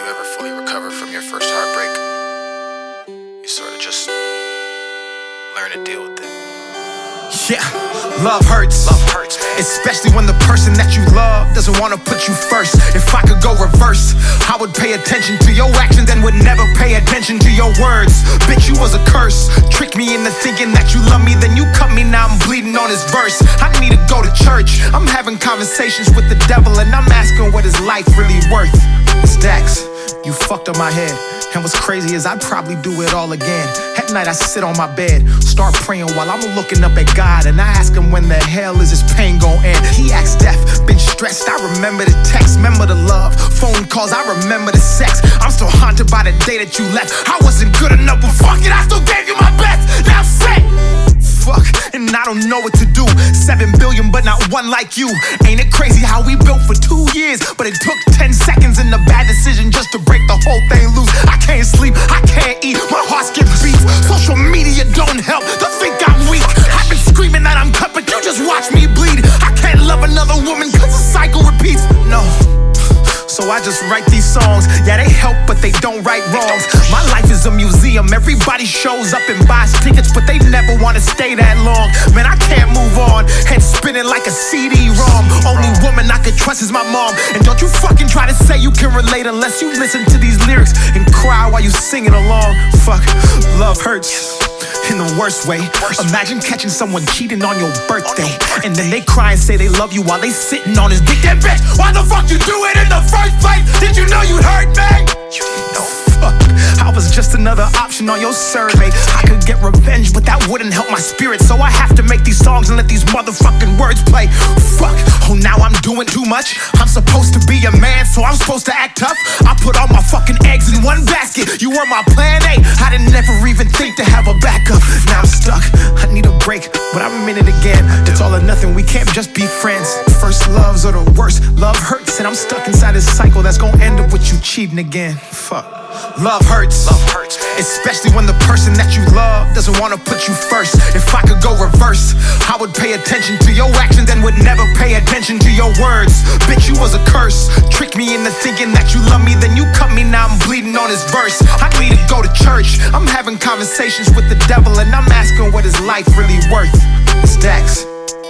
you ever fully recover from your first heartbreak, you sort of just learn to deal with it. Yeah, love hurts. Love hurts, man. Especially when the person that you love doesn't want to put you first. If I could go reverse, I would pay attention to your actions and would never pay attention to your words. Bitch, you was a curse. Trick me into thinking that you love me, then you cut me, now I'm bleeding on this verse. I need to go to church. I'm having conversations with the devil and I'm asking what is life really worth. It's Dax, you fucked up my head. And what's crazy is I'd probably do it all again. At night I sit on my bed, start praying while I'm looking up at God, and I ask him when the hell is this pain gon' end. He acts deaf, been stressed, I remember the text, remember the love, phone calls, I remember the sex. I'm still haunted by the day that you left. I wasn't good enough, but fuck it, I still gave you my best. Now I'm set. Fuck, and I don't know what to do. 7 billion, but not one like you. Ain't it crazy how we built for 2 years, but it took 10 seconds and a bad decision just to break the whole thing loose. I can't sleep, I can't eat, my heart skips beats. Social media don't help, they think I'm weak. I've been screaming that I'm cut, but you just watch me bleed. I can't love another woman cause the cycle repeats. No, so I just write these songs. Yeah, they help, but they don't right wrongs. My life is a museum. Everybody shows up and buys tickets, but they never want to stay that long. Man, I can't move on. Head spinning like a CD-ROM. Only woman I could trust is my mom. And don't you fucking try to say you can relate unless you listen to these lyrics and cry while you singing along. Fuck, love hurts in the worst way. Imagine catching someone cheating on your birthday, and then they cry and say they love you while they sitting on his dick. Then bitch, why the fuck you do it in the first place? Did you know you'd hurt me? You didn't know. Fuck, I was just another option on your survey. I could get revenge, but that wouldn't help my spirit, so I have to make these songs and let these motherfucking words play. Fuck, oh now I'm doing too much. I'm supposed to be a man, so I'm supposed to act tough. I put all my fucking eggs in one basket. You were my plan A. I didn't ever even think to have a backup. Now I'm stuck, I need a break, but I'm in it again. It's all or nothing, we can't just be friends. First loves are the worst, love hurts, and I'm stuck inside this cycle that's gonna end up with you cheating again. Fuck. Love hurts. Love hurts, man. Especially when the person that you love doesn't want to put you first. If I could go reverse, I would pay attention to your actions and would never pay attention to your words. Bitch, you was a curse. Trick me into thinking that you love me, then you cut me, now I'm bleeding on this verse. I need to go to church. I'm having conversations with the devil and I'm asking what is life really worth. It's Dax.